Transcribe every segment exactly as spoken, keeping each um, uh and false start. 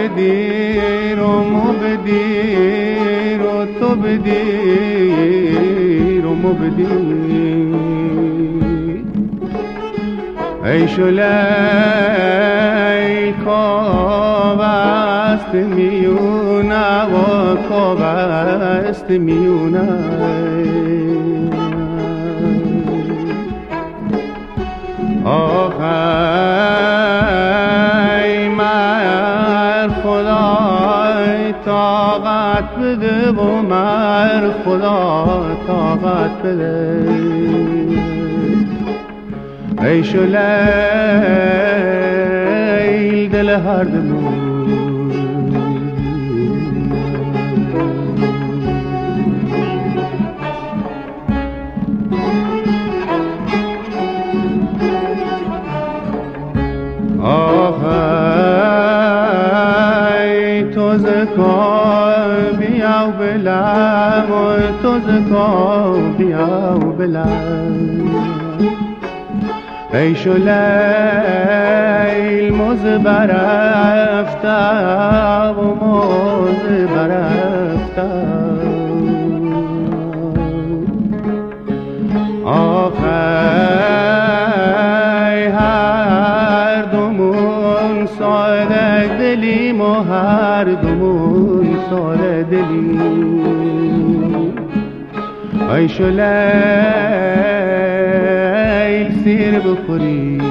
بدیر و مو بدیر و تو بدیر و مو بدیر ای شلیل کاب است میونه و کاب است میونه آخ ای مر خدای طاقت بده و مر خدا طاقت بده ای شلیل دل هر دلو آخ ای تو زکا بیا و بلم تو زکا بیا و بلم ای شلیل موز برفته و موز برفته آخ ای هر دومون ساده دلیم و هر دومون ساده دلیم ای شلیل سیر بخوری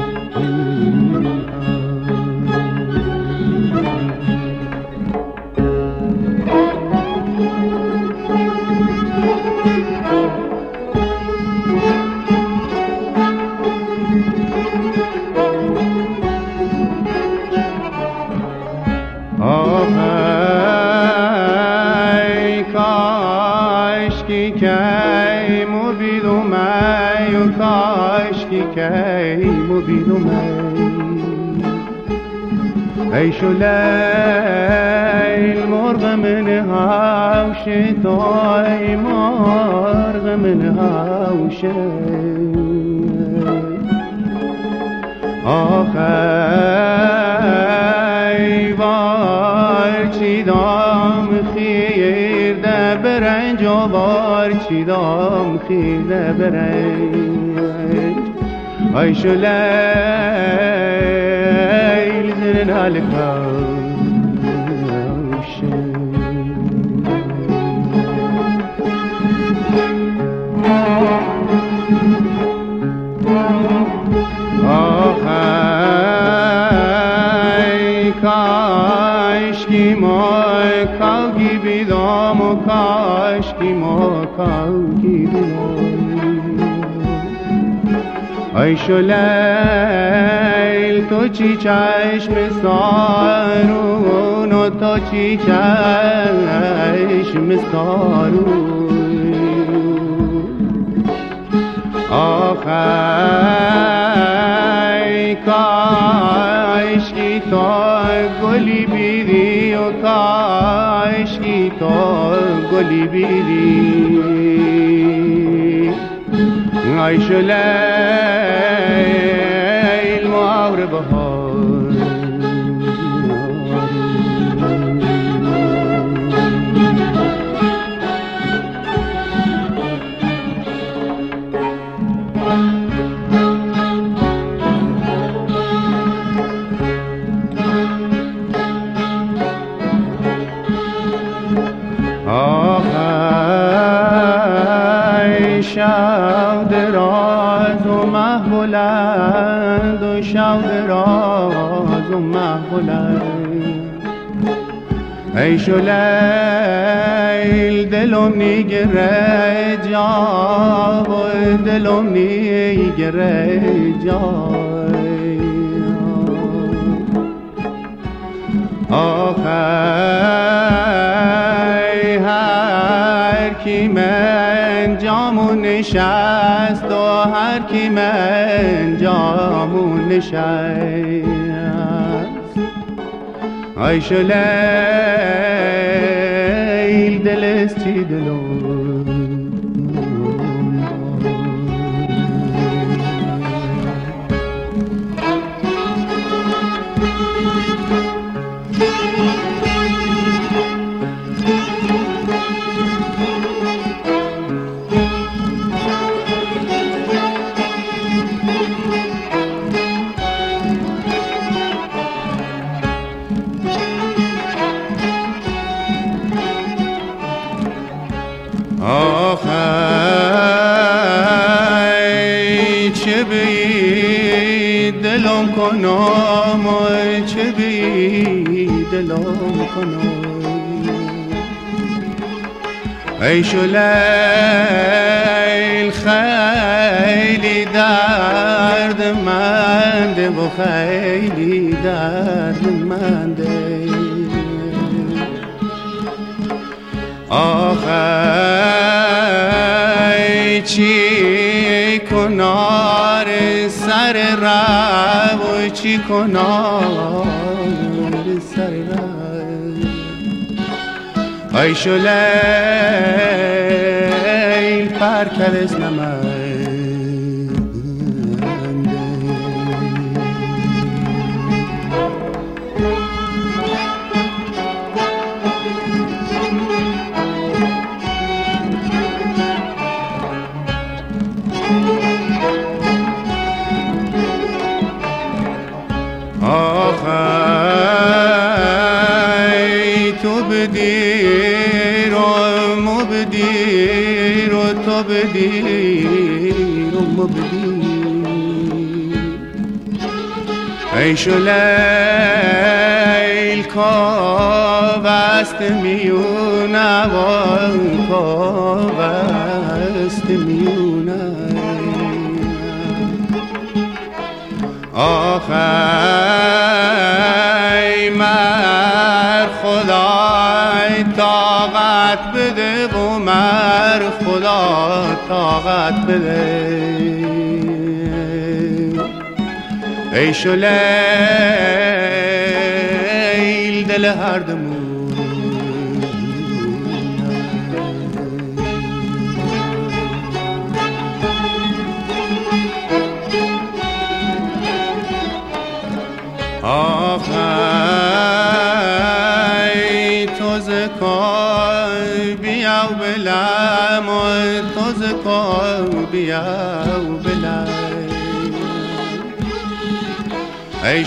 آخ ای کاشکی کی مبیدم ای و کاشکی کی مبیدم ای شلیل مرغ من هاوش توی مرغ من هاوش آخ ای وار چی دام خیرده برنج و وار چی دام خیرده برنج ای شلیل زن الکاوش آخ ای کاشکی ما کاوگی بیدام و کاشکی ما کاوگی بیدام ای شلیل تو چی چشم سارون و تو چی چشم سارون آخ ای کاشکی تو گلی بیری و کاشکی تو گلی بیری ای شلیل مهر بهار آخ ای شب دراز و مه بلند و شب دراز و مه بلند ای شلیل دلم نیگره جا و دلم نیگره جای آخ ای هر کی من جامون نشست و هر کی من جامون نشست ای شلیل دلست چی دلم Thank you. کنم و چه بی دلم کنم. ای شلیل خیلی دردمنده و خیلی دردمنده. آخه چی کنار سر رو و چی کنار سر رو. ای شلیل پرکرز نمنده. آخی تو بدیر و مبدیر و تو بدیر و مبدیر. ای شلیل کاوست میونه و کاوست میونه. آخی مر خدای طاقت بده و مر خدا طاقت بده. ای شلیل دل هر دمون. آخی تو زکای بیا و بلم و تو زکای بیا و بلم. ای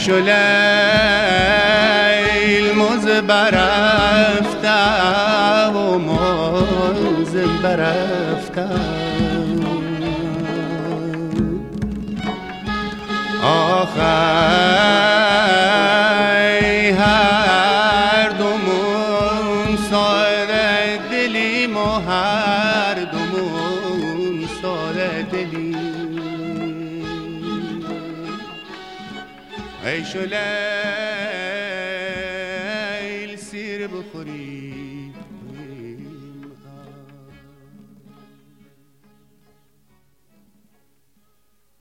شلیل موز برفته و موز برفته. آخی هر دومون ساده دلیم و هر دومون ساده دلیم. ای شلیل